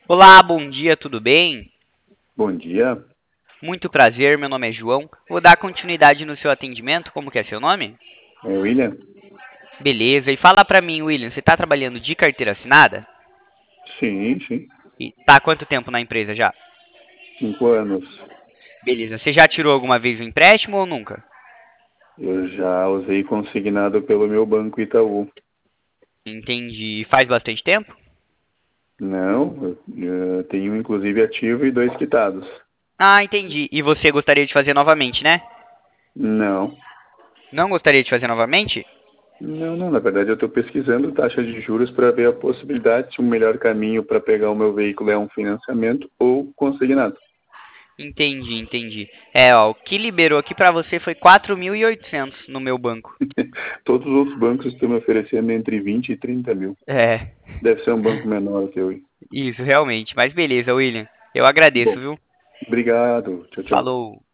Olá, bom dia, tudo bem? Bom dia, Muito prazer, meu nome é João. Vou dar continuidade no seu atendimento, como que é seu nome? é William? Beleza, e fala pra mim, William, você tá trabalhando de carteira assinada? Sim, sim, E tá há quanto tempo na empresa já? 5 anos. Beleza, você já tirou alguma vez um empréstimo ou nunca? Eu já usei consignado pelo meu banco Itaú. Entendi. Faz bastante tempo? Não, eu tenho inclusive ativo e dois quitados. Ah, entendi. E você gostaria de fazer novamente, né? Não, Não gostaria de fazer novamente? não, na verdade eu estou pesquisando taxa de juros para ver a possibilidade se o melhor caminho para pegar o meu veículo é um financiamento ou consignado. Entendi. É, ó, o que liberou aqui pra você foi 4.800 no meu banco. Todos os outros bancos estão me oferecendo entre 20 e 30 mil. É, Deve ser um banco menor que eu. isso, realmente. Mas beleza, William. Eu agradeço, Bom, viu? obrigado. Tchau, tchau. Falou.